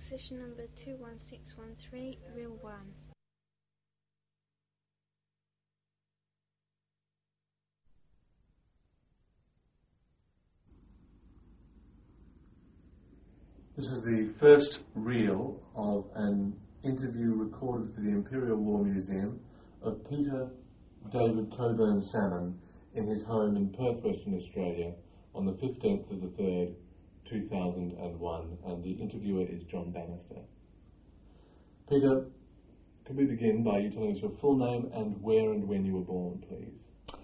Session number 21613, Reel 1. This is the first reel of an interview recorded for the Imperial War Museum of Peter David Coburn Salmon in his home in Perth, Western Australia on the 15th of the 3rd, 2001, and the interviewer is John Bannister. Peter, can we begin by you telling us your full name and where and when you were born, please?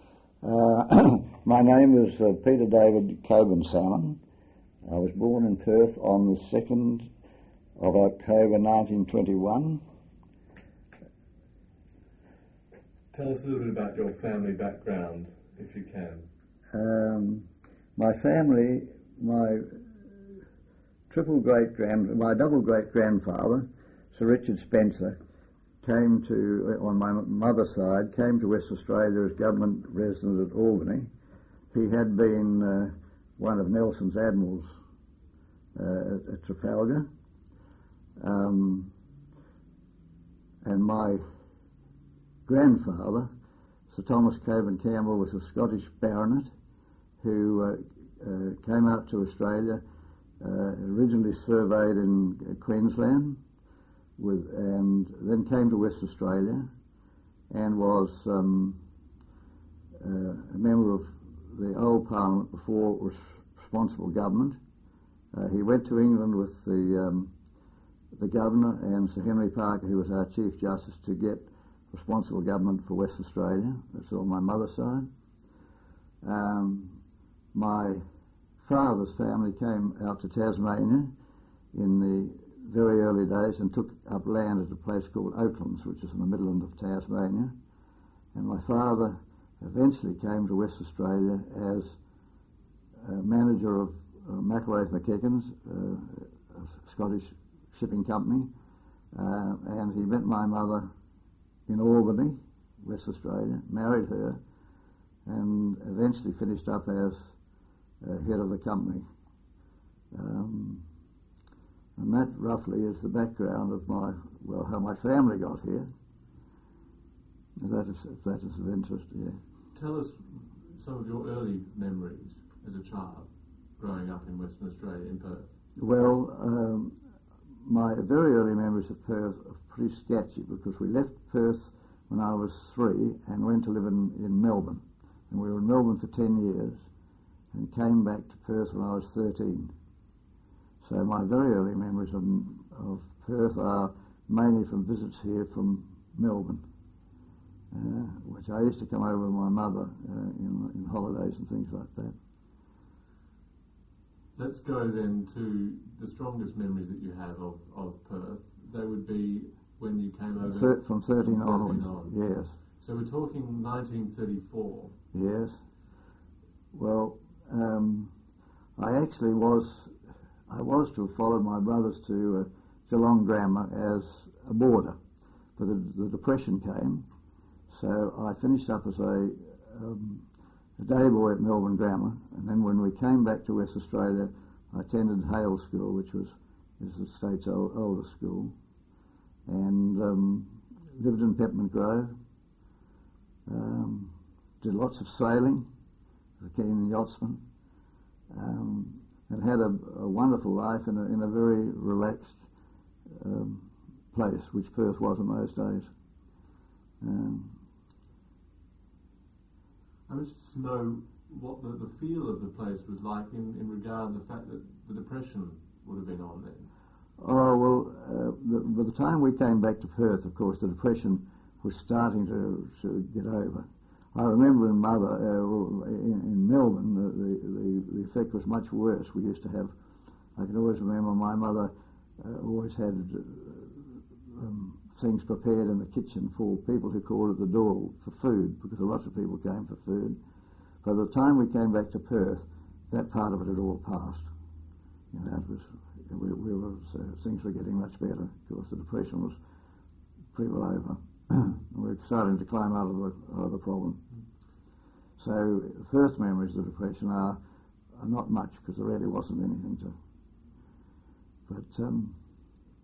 My name is Peter David Coburn Salmon. I was born in Perth on the 2nd of October 1921. Tell us a little bit about your family background, if you can. My family, my double great-grandfather, Sir Richard Spencer, came to, on my mother's side, came to West Australia as government resident at Albany. He had been one of Nelson's admirals at Trafalgar. And my grandfather, Sir Thomas Coburn Campbell, was a Scottish baronet who came out to Australia, originally surveyed in Queensland, and then came to West Australia and was a member of the old Parliament before it was responsible government. He went to England with the Governor and Sir Henry Parker, who was our Chief Justice, to get responsible government for West Australia. That's on my mother's side. My father's family came out to Tasmania in the very early days and took up land at a place called Oaklands, which is in the Midland of Tasmania. And my father eventually came to West Australia as manager of McIlwraith McEachans, a Scottish shipping company, and he met my mother in Albany, West Australia, married her, and eventually finished up as head of the company. And that roughly is the background of how my family got here. If that is of interest, yeah. Tell us some of your early memories as a child growing up in Western Australia, in Perth. Well, my very early memories of Perth are pretty sketchy because we left Perth when I was 3 and went to live in Melbourne. And we were in Melbourne for 10 years and came back to Perth when I was 13. So my very early memories of Perth are mainly from visits here from Melbourne, which I used to come over with my mother in holidays and things like that. Let's go then to the strongest memories that you have of Perth. They would be when you came over... From 13 on, yes. So we're talking 1934. Yes. Well, I actually was to have followed my brothers to Geelong Grammar as a boarder, but the Depression came, so I finished up as a day boy at Melbourne Grammar, and then when we came back to West Australia, I attended Hale School, which is the state's oldest school, and lived in Peppermint Grove. Did lots of sailing, was a keen yachtsman, and had a wonderful life in a very relaxed place, which Perth was in those days. I was just to know what the feel of the place was like in regard to the fact that the Depression would have been on then. Oh, well, by the time we came back to Perth, of course, the Depression was starting to get over. I remember in Melbourne, the effect was much worse. We used to have, I can always remember my mother always had things prepared in the kitchen for people who called at the door for food, because lots of people came for food. By the time we came back to Perth, that part of it had all passed. You know, things were getting much better. Of course, the Depression was pretty well over. We were starting to climb out of the problem. So the first memories of the Depression are not much, because there really wasn't anything to. But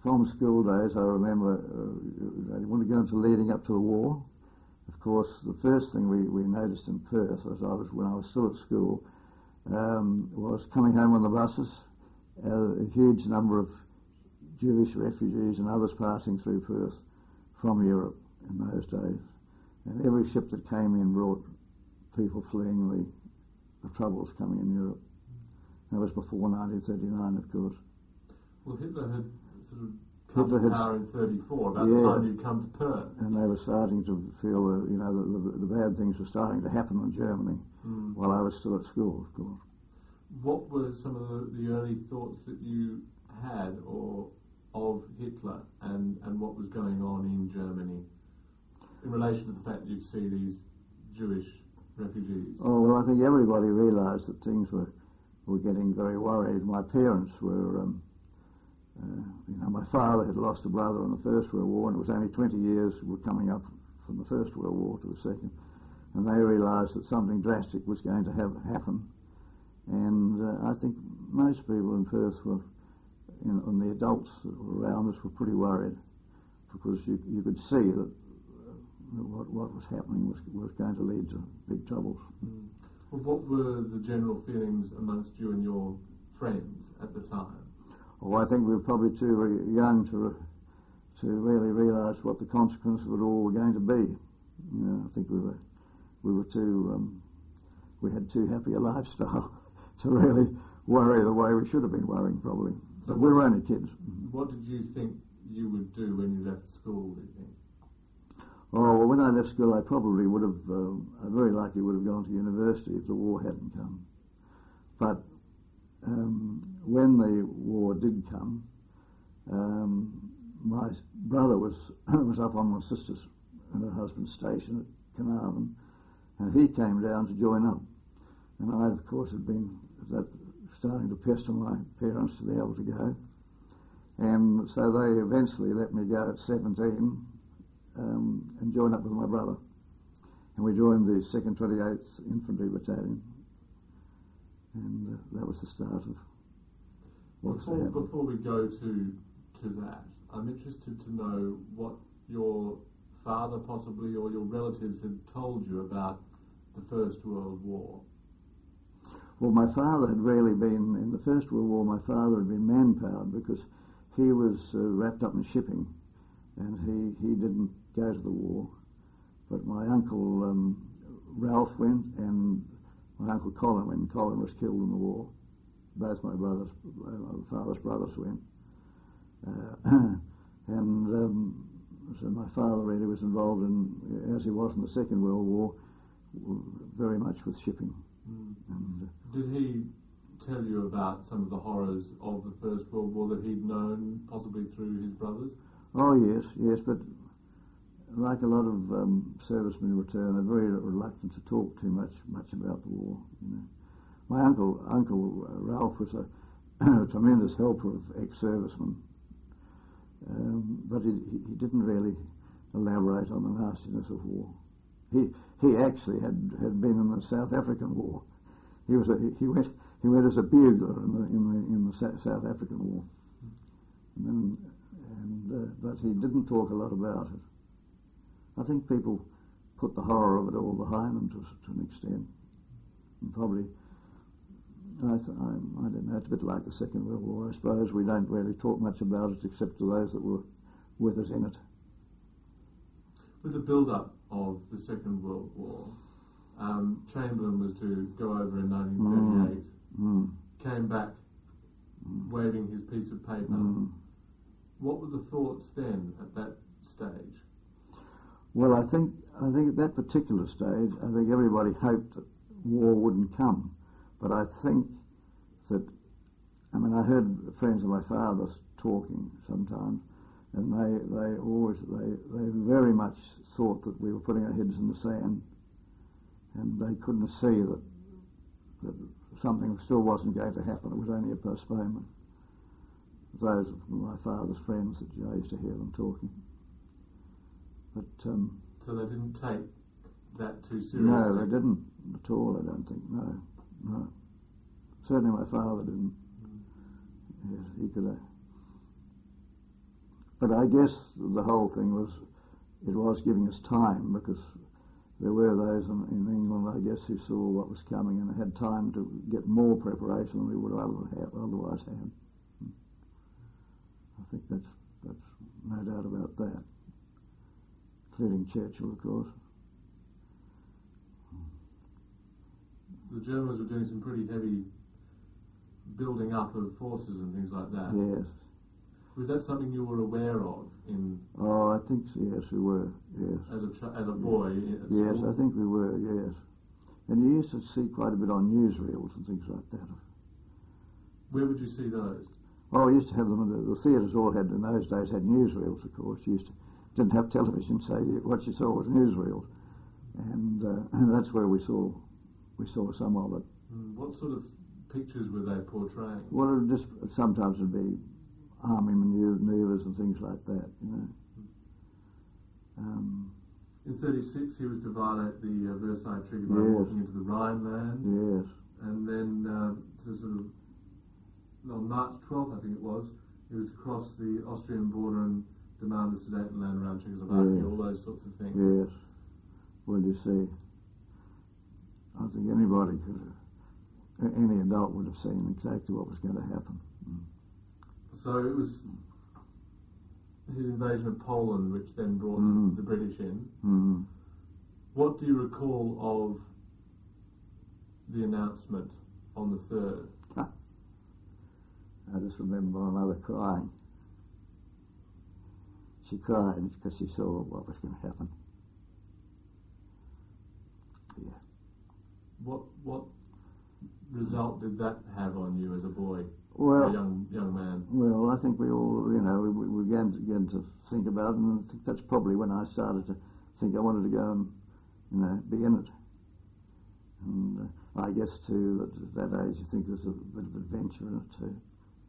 from school days, I remember I wanted to go into leading up to the war. Of course, the first thing we noticed in Perth, when I was still at school, was coming home on the buses, a huge number of Jewish refugees and others passing through Perth from Europe in those days. And every ship that came in brought people fleeing the troubles coming in Europe. That was before 1939, of course. Well, Hitler had sort of come to power in 1934, about the time you'd come to Perth. And they were starting to feel, the bad things were starting to happen in Germany while I was still at school, of course. What were some of the early thoughts that you had of Hitler and what was going on in Germany in relation to the fact that you'd see these Jewish refugees? Oh, well, I think everybody realised that things were getting very worried. My parents were, my father had lost a brother in the First World War, and it was only 20 years were coming up from the First World War to the Second, and they realised that something drastic was going to happen. And I think most people in Perth were, and the adults that were around us were pretty worried, because you could see that what was happening was going to lead to big troubles. Well, what were the general feelings amongst you and your friends at the time? Oh, I think we were probably too young to really realise what the consequences of it all were going to be. I think we were too we had too happy a lifestyle to really worry the way we should have been worrying, probably. But we were only kids. What did you think you would do when you left school, do you think? Oh, well, when I left school, I probably would have, I very likely would have gone to university if the war hadn't come. But when the war did come, my brother was up on my sister's and her husband's station at Carnarvon, and he came down to join up. And I, of course, had been starting to pester my parents to be able to go. And so they eventually let me go at 17 and join up with my brother. And we joined the 2nd 28th Infantry Battalion. And that was the start of what was happening. Before we go to that, I'm interested to know what your father possibly or your relatives had told you about the First World War. Well, my father had really been, in the First World War, my father had been manpowered because he was wrapped up in shipping, and he didn't go to the war. But my uncle Ralph went, and my uncle Colin went, and Colin was killed in the war. Both my father's brothers went. So my father really was involved in, as he was in the Second World War, very much with shipping. And, did he tell you about some of the horrors of the First World War that he'd known, possibly through his brothers? Oh yes, but like a lot of servicemen who return, they're very reluctant to talk too much about the war. My uncle Ralph was a tremendous helper of ex-servicemen, but he didn't really elaborate on the nastiness of war. He actually had been in the South African War. He went as a bugler in the South African War, but he didn't talk a lot about it. I think people put the horror of it all behind them to an extent, and probably I don't know. It's a bit like the Second World War, I suppose. We don't really talk much about it except to those that were with us in it. With the build-up of the Second World War, Chamberlain was to go over in 1938, came back waving his piece of paper. What were the thoughts then at that stage? Well, I think at that particular stage, I think everybody hoped that war wouldn't come. But I think that, I heard friends of my father's talking sometimes, and they very much thought that we were putting our heads in the sand, and they couldn't see that something still wasn't going to happen. It was only a postponement. Those of my father's friends that I used to hear them talking. But so they didn't take that too seriously? No, they didn't at all, I don't think, no. Certainly my father didn't. Yes, he could have. But I guess the whole thing was, it was giving us time, because there were those in England, I guess, who saw what was coming and had time to get more preparation than we would otherwise have. I think that's no doubt about that, including Churchill, of course. The Germans were doing some pretty heavy building up of forces and things like that. Yes. Was that something you were aware of in? Oh, I think so, yes, we were. Yes. As a boy. At yes, school? I think we were. Yes. And you used to see quite a bit on newsreels and things like that. Where would you see those? Oh, we used to have them. The theatres all had, in those days, had newsreels, of course. You didn't have television, so what you saw was newsreels, and that's where we saw some of it. What sort of pictures were they portraying? Well, it just sometimes it'd be army manoeuvres and things like that, you know. In 1936, he was to violate the Versailles Treaty by walking into the Rhineland. Yes. And then, on March 12th, I think it was, he was to cross the Austrian border and demand the Sudetenland around Czechoslovakia, all those sorts of things. Yes. Well, you see, I think anybody any adult would have seen exactly what was going to happen. So it was his invasion of Poland which then brought the British in. What do you recall of the announcement on the 3rd? I just remember my mother crying. She cried because she saw what was going to happen. Yeah. What result did that have on you as a boy, well, a young man? Well, I think we all, you know, we began to think about it, and I think that's probably when I started to think I wanted to go and, you know, be in it. And I guess too, at that age, you think there's a bit of adventure in it too.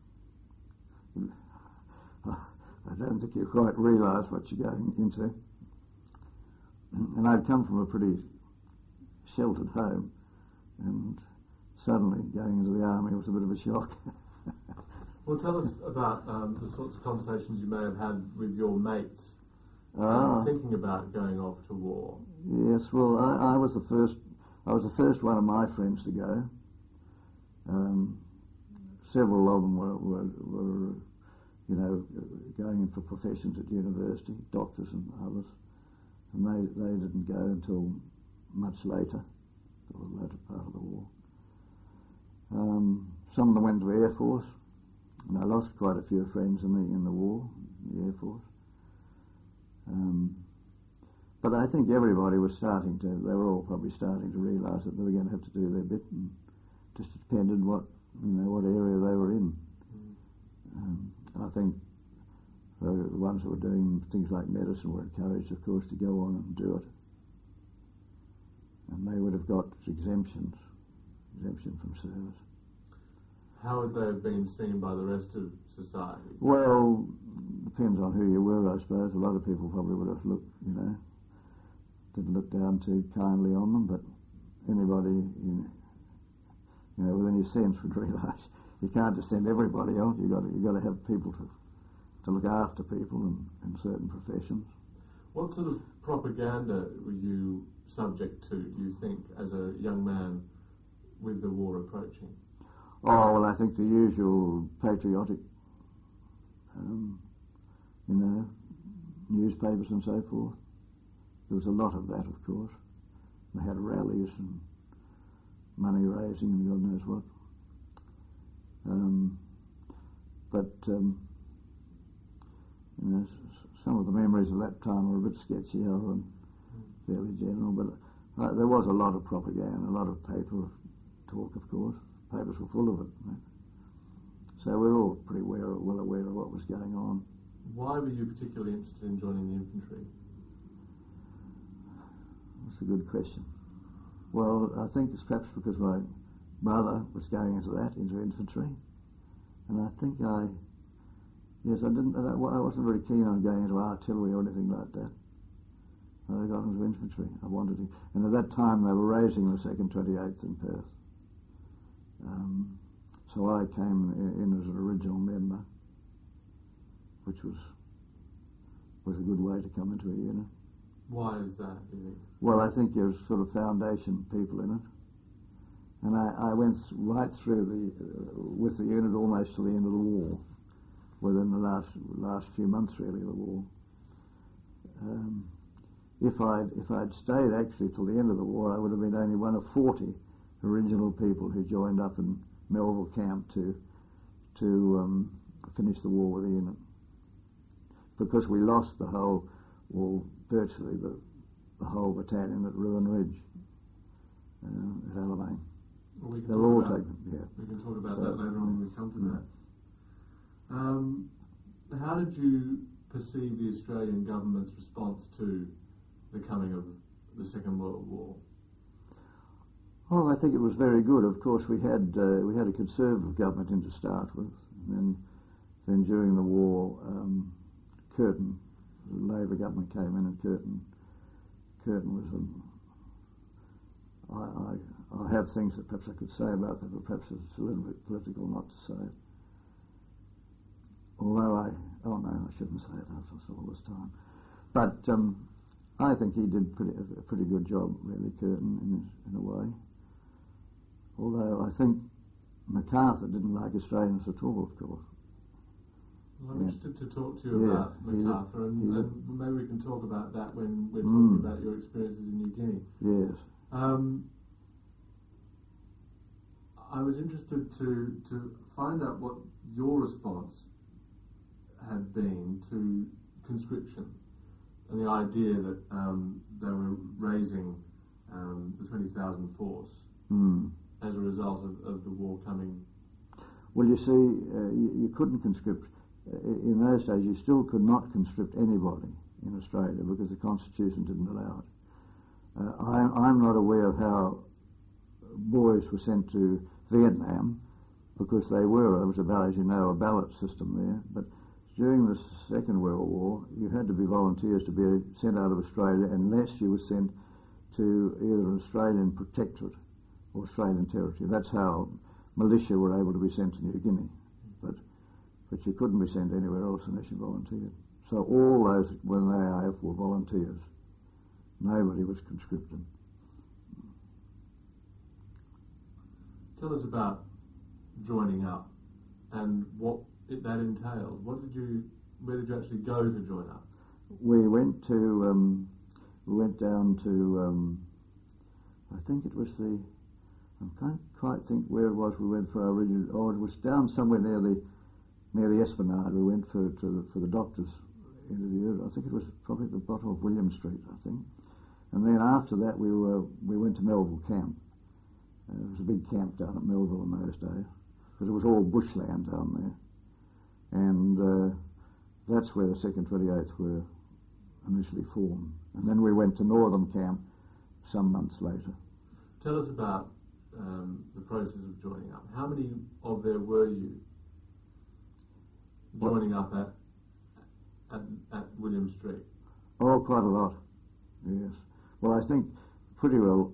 I don't think you quite realise what you're going into. And I'd come from a pretty sheltered home, and suddenly going into the army was a bit of a shock. Well, tell us about the sorts of conversations you may have had with your mates thinking about going off to war. Yes, well, I was the first. I was the first one of my friends to go. Several of them were you know, going in for professions at university, doctors and others, and they didn't go until much later, or the later part of the war. Some of them went to the Air Force, and I lost quite a few friends in the war, in the Air Force. But I think everybody was they were all probably starting to realise that they were going to have to do their bit, and just depended what area they were in. I think the ones who were doing things like medicine were encouraged, of course, to go on and do it. And they would have got exemption from service. How would they have been seen by the rest of society? Well, depends on who you were, I suppose. A lot of people probably would have didn't look down too kindly on them, but anybody, with any sense would realise you can't just send everybody out. You got to have people to look after people in certain professions. What sort of propaganda were you subject to, do you think, as a young man with the war approaching? Oh, well, I think the usual patriotic, newspapers and so forth. There was a lot of that, of course. They had rallies and money raising and God knows what. Some of the memories of that time were a bit sketchy other than fairly general, but there was a lot of propaganda, a lot of paper talk, of course. Papers were full of it. So we were all pretty well aware of what was going on. Why were you particularly interested in joining the infantry? That's a good question. Well, I think it's perhaps because my brother was going into infantry, and I think I wasn't very keen on going into artillery or anything like that. I got into infantry. I wanted to, and at that time they were raising the 2nd 28th in Perth. So I came in as an original member, which was was a good way to come into a unit. Why is that, do you think? Well, I think there's sort of foundation people in it. And I went right through with the unit almost to the end of the war, within the last few months really of the war. If I'd stayed actually till the end of the war, I would have been only one of 40 original people who joined up in Melville camp to finish the war with the unit, because we lost the whole, well, virtually the whole battalion at Ruin Ridge at Alamein. Well, we can They were all talk about, taken. Yeah. we can talk about that later on when we come to that. How did you perceive the Australian government's response to the coming of the Second World War? Well, I think it was very good. Of course, we had a conservative government in to start with, and then during the war, Curtin, the Labor government came in, and Curtin was I have things that perhaps I could say about that, but perhaps it's a little bit political not to say. Although I shouldn't say it after all this time. But I think he did a pretty good job, really, Curtin, in a way. Although I think MacArthur didn't like Australians at all, of course. Well, I'm interested to talk to you about MacArthur, and maybe we can talk about that when we're talking about your experiences in New Guinea. Yes. I was interested to find out what your response had been to conscription and the idea that they were raising the 20,000 force as a result of the war coming. Well, you see, you couldn't conscript. In those days, you still could not conscript anybody in Australia because the Constitution didn't allow it. I'm not aware of how boys were sent to Vietnam, because there was about, as you know, a ballot system there. But during the Second World War, you had to be volunteers to be sent out of Australia unless you were sent to either an Australian protectorate or Australian territory. That's how militia were able to be sent to New Guinea. But you couldn't be sent anywhere else unless you volunteered. So all those within the AIF were volunteers. Nobody was conscripted. Tell us about joining up and what that entailed. Where did you actually go to join up? We went down to, I think it was I can't quite think where it was we went for our original, it was down somewhere near the Esplanade. We went for the doctor's interview. I think it was probably at the bottom of William Street, I think. And then after that we went to Melville camp. It was a big camp down at Melville in those days, because it was all bushland down there. And that's where the 2nd 28th were initially formed. And then we went to Northern Camp some months later. Tell us about the process of joining up. How many of there were you joining up at William Street? Oh, quite a lot, yes. Well, I think pretty well,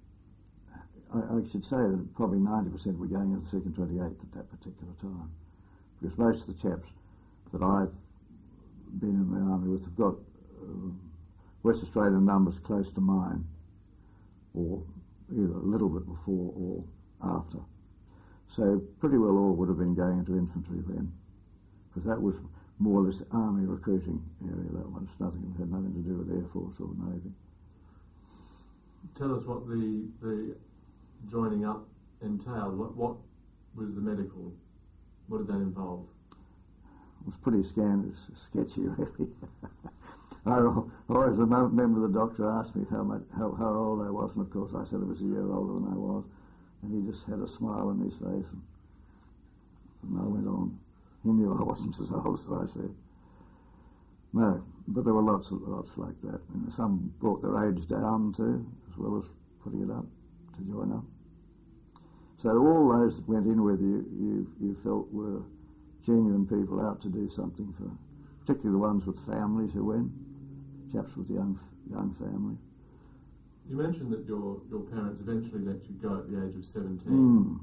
I should say that probably 90% were going into the 2nd 28th at that particular time, because most of the chaps that I've been in the army with have got West Australian numbers close to mine, or either a little bit before or after. So pretty well all would have been going into infantry then, because that was more or less army recruiting area. That was had nothing to do with Air Force or Navy. Tell us what the joining up entailed. What was the medical? What did that involve? It was pretty sketchy, really. I always remember the doctor asked me how old I was, and of course I said I was a year older than I was, and he just had a smile on his face, and I went on. He knew I wasn't as old as I said. No, but there were lots like that. And some brought their age down too, as well as putting it up to join up. So all those that went in with you felt were genuine people out to do something for, particularly the ones with families who went, chaps with young families. You mentioned that your parents eventually let you go at the age of 17.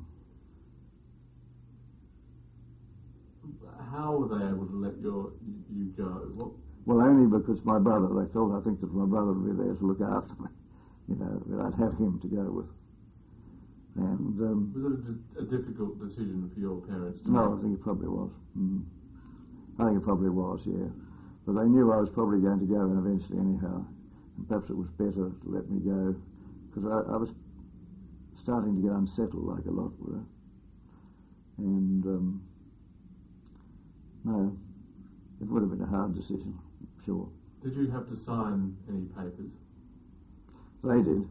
How were they able to let you go? Well, only because my brother, they felt, I think, that my brother would be there to look after me. You know, that I'd have him to go with. And was it a difficult decision for your parents to no, make? I think it probably was. I think it probably was, yeah. But they knew I was probably going to go and eventually anyhow. And perhaps it was better to let me go, because I was starting to get unsettled like a lot with her. And no, it would have been a hard decision, sure. Did you have to sign any papers? They did.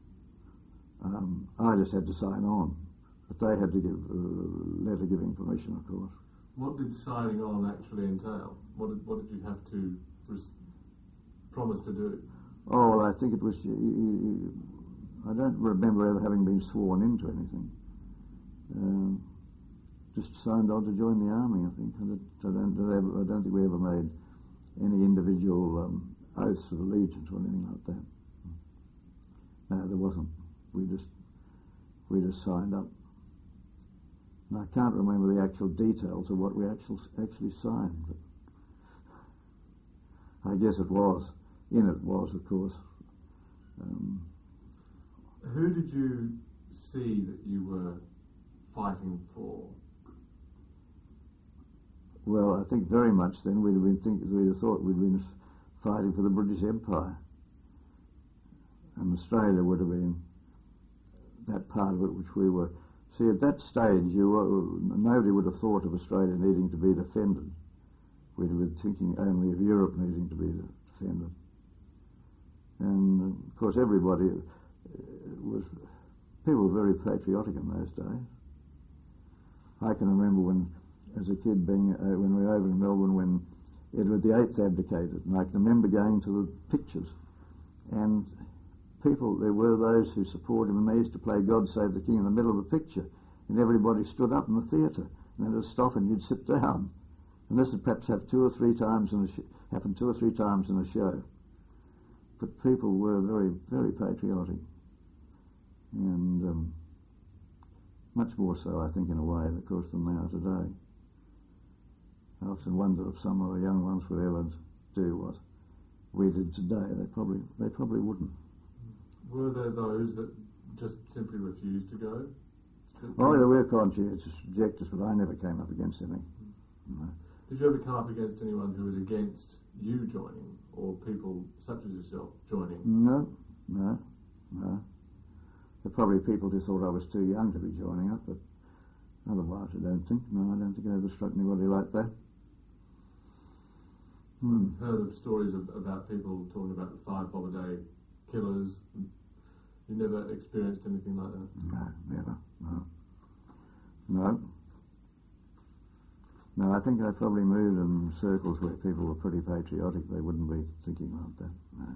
I just had to sign on, but they had to give a letter giving permission, of course. What did signing on actually entail? What did you have to promise to do? Oh, well, I think it was. I don't remember ever having been sworn into anything. Just signed on to join the army. I think. I don't think we ever made any individual oaths of allegiance or anything like that. No, there wasn't. We just signed up. And I can't remember the actual details of what we actually signed, but I guess it was. In it was, of course. Who did you see that you were fighting for? Well, I think very much then we'd have thought we'd been fighting for the British Empire, and Australia would have been that part of it which we were. See, at that stage, nobody would have thought of Australia needing to be defended. We'd have been thinking only of Europe needing to be defended. And, of course, everybody people were very patriotic in those days. I can remember when, as a kid, when we were over in Melbourne, when Edward VIII abdicated, and I can remember going to the pictures, and there were those who supported him, and they used to play God Save the King in the middle of the picture, and everybody stood up in the theatre, and then it would stop and you'd sit down. And this would perhaps have happened two or three times in a show. But people were very, very patriotic, and much more so, I think, in a way, of course, than they are today. I often wonder if some of the young ones would ever do what we did today. They probably wouldn't. Were there those that just simply refused to go? Oh, there were conscientious objectors, but I never came up against any. No. Did you ever come up against anyone who was against you joining, or people such as yourself joining? No. There were probably people who thought I was too young to be joining up, but otherwise I don't think it ever struck anybody like that. I've heard of stories about people talking about the 5 bob a day killers. You never experienced anything like that? No, never. No, I think I probably moved in circles where people were pretty patriotic. They wouldn't be thinking like that. No.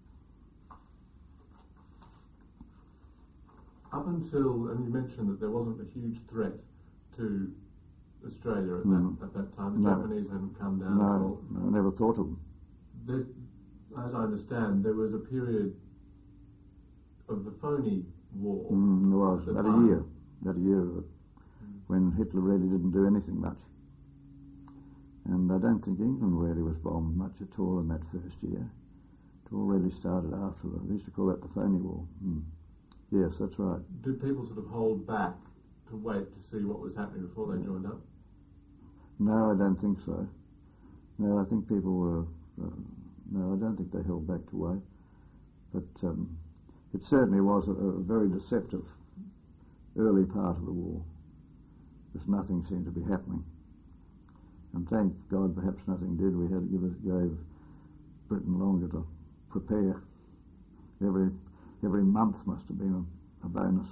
Up until, and you mentioned that there wasn't a huge threat to Australia at that time. The Japanese hadn't come down at all. No, I never thought of them. As I understand, there was a period of the phony war. There was about a year of it, when Hitler really didn't do anything much. And I don't think England really was bombed much at all in that first year. It all really started after that. They used to call that the phony war. Yes, that's right. Did people sort of hold back to wait to see what was happening before they joined up? No, I don't think so. No, I think people were... no, I don't think they held back to wait. But it certainly was a very deceptive early part of the war, because nothing seemed to be happening. And thank God perhaps nothing did. We had gave Britain longer to prepare. Every month must have been a bonus.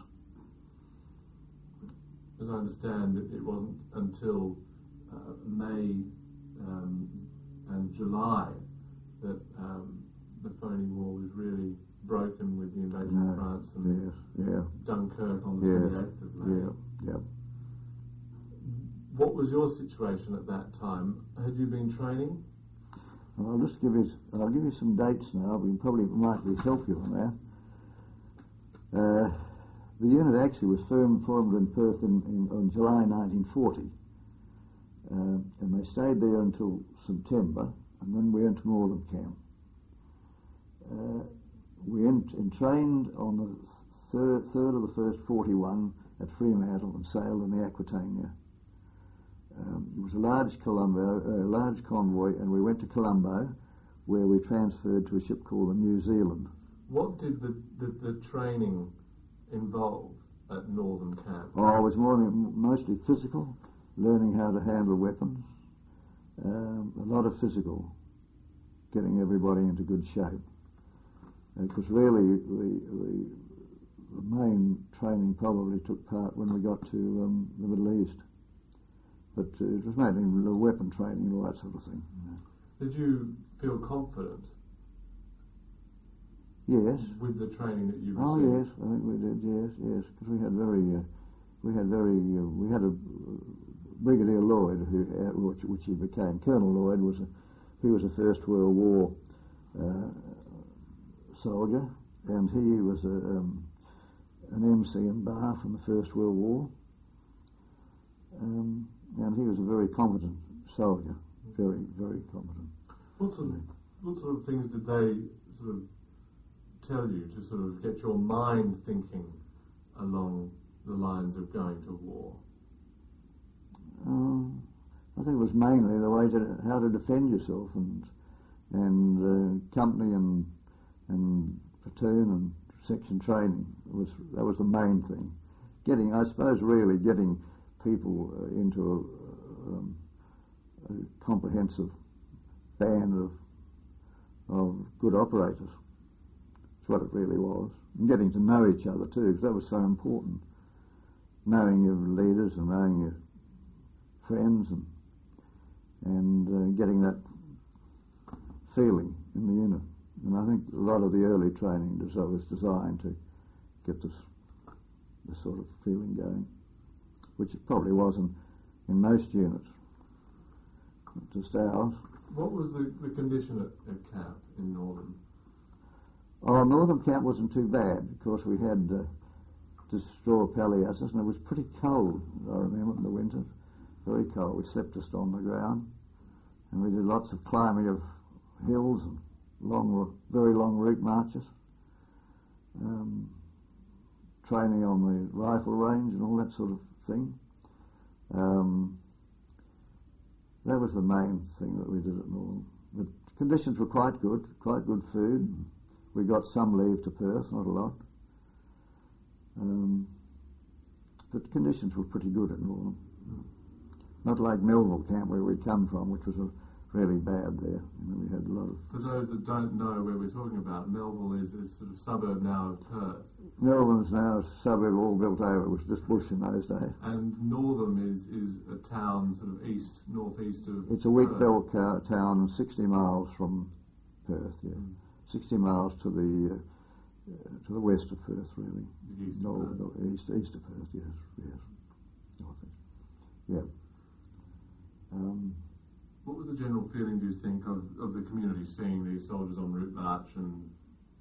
As I understand, it wasn't until May and July that the phony war was really broken with the invasion of France and Dunkirk on the 28th of May. Yeah. What was your situation at that time? Had you been training? Well, I'll give you some dates now. We probably might help you on that. The unit actually was formed in Perth on July 1940, and they stayed there until September, and then we went to Northern Camp. We entrained on the third of the first 41 at Fremantle and sailed in the Aquitania. It was a large convoy, and we went to Colombo, where we transferred to a ship called the New Zealand. What did the training involve at Northern Camp? Oh, it was mostly physical, learning how to handle weapons, a lot of physical, getting everybody into good shape. Because really the main training probably took part when we got to the Middle East. But it was mainly the weapon training and all that sort of thing. Did you feel confident? Yes. With the training that you received? Oh yes, I think we did. Yes, because we had a Brigadier Lloyd, which he became. Colonel Lloyd was a First World War soldier, and he was an MC in Bar from the First World War. And he was a very competent soldier, very, very competent. What sort of things did they sort of tell you to sort of get your mind thinking along the lines of going to war? I think it was mainly the way how to defend yourself, and company and platoon and section training that was the main thing. Getting people into a comprehensive band of good operators. That's what it really was. And getting to know each other too, because that was so important. Knowing your leaders and knowing your friends and getting that feeling in the unit. And I think a lot of the early training was designed to get this sort of feeling going, which it probably wasn't in most units, just ours. What was the condition at camp in Northern? Oh, Northern Camp wasn't too bad. Of course, we had just straw palliasses, and it was pretty cold, I remember, in the winter. Very cold. We slept just on the ground, and we did lots of climbing of hills and very long route marches, training on the rifle range and all that sort of thing. That was the main thing that we did at Northern. The conditions were quite good food. We got some leave to Perth, not a lot. But conditions were pretty good at Northern. Not like Melville Camp, where we come from, which was really bad there. We had a lot of... For those that don't know where we're talking about, Melville is a sort of suburb now of Perth. Melbourne's now a suburb all built over. It was just bush in those days. And Northam is a town sort of northeast of... It's a wheat belt town 60 miles from Perth, yeah. 60 miles to the west of Perth, really. East of Perth, yes. Northeast. Yeah. What was the general feeling, do you think, of the community seeing these soldiers en route march? And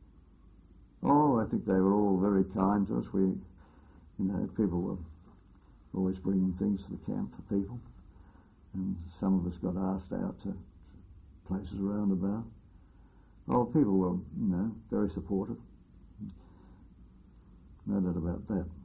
I think they were all very kind to us. People were always bringing things to the camp for people, and some of us got asked out to places around about. People were, very supportive. No doubt about that.